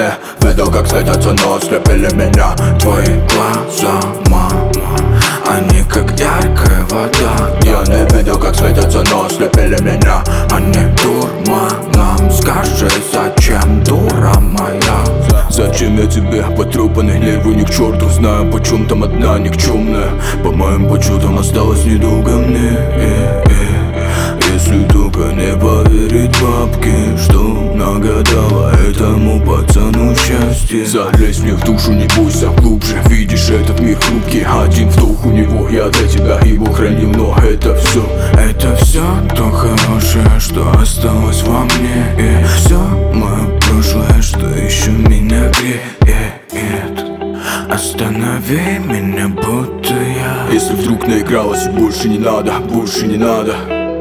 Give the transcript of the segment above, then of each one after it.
не видел, как светятся, но ослепили меня твои глаза, мама. Они как яркая вода. Я не видел, как светятся, но ослепили меня. Они дурманом. Скажи, зачем, дура моя? Зачем я тебе, потрепанный левый ни к черту? Знаю, почем там одна никчемная. По моим подсчетам осталось недолго мне. Если только не поверить бабке, что нагадала этому пацану счастье. Залезь мне в душу, не бойся глубже. Видишь, этот мир хрупкий, один вдох у него. Я для тебя его хранил, но это все то хорошее, что осталось во мне. И все мое прошлое, что еще меня греет. Останови меня, будто я. Если вдруг наигралась, больше не надо, больше не надо.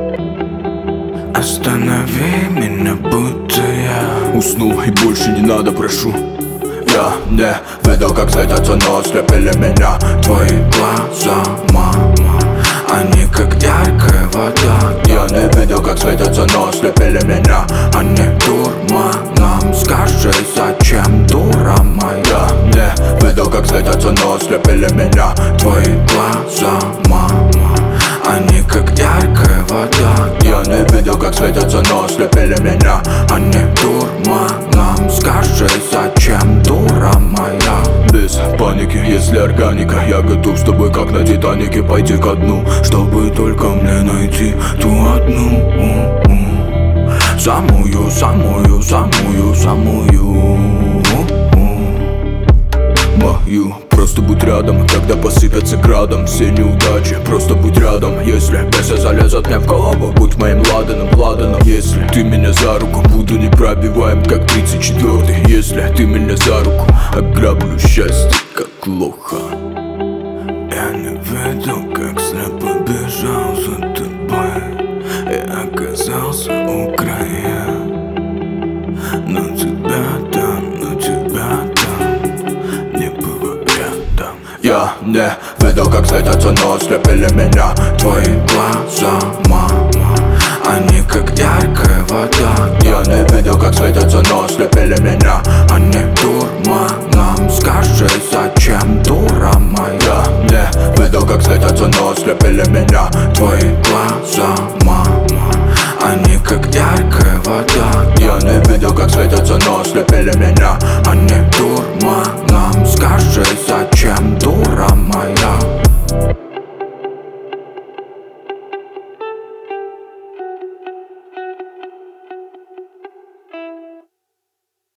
Останови меня, будто я уснул и больше не надо, прошу. Я не видел, как светятся, но ослепили меня твои глаза, мама. Они как яркая вода. Я не видел, как светятся, но ослепили меня. Они дурманом. Скажи, зачем, дура моя? Я не видел, как светятся, но ослепили меня твои глаза, мама. Они как яркая вода. Я не видел, как светятся, но ослепили меня. Они дурманом. Скажи, зачем, дура моя? Без паники, если органика. Я готов с тобой, как на Титанике, пойти ко дну, чтобы только мне найти ту одну. Самую, самую, самую, самую мою. Просто будь рядом, когда посыпятся градом все неудачи. Просто будь рядом, если бесы залезут мне в голову. Будь моим ладаном, ладаном. Если ты меня за руку, буду непробиваем, как 34-й. Если ты меня за руку, ограблю счастье, как лоха. Я не видел, как слепо бежал за тобой и оказался у края. Но тебя там не было рядом. Я не видел, как светятся, но ослепили меня твои глаза, мама. Они как яркая вода. Я не видел, как светятся, но ослепили меня. Они дурманом. Скажи, зачем, дура моя? Я не видел, как светятся, но ослепили меня твои глаза, мама. Они как яркая вода. Я не видел, как светятся, но ослепили меня.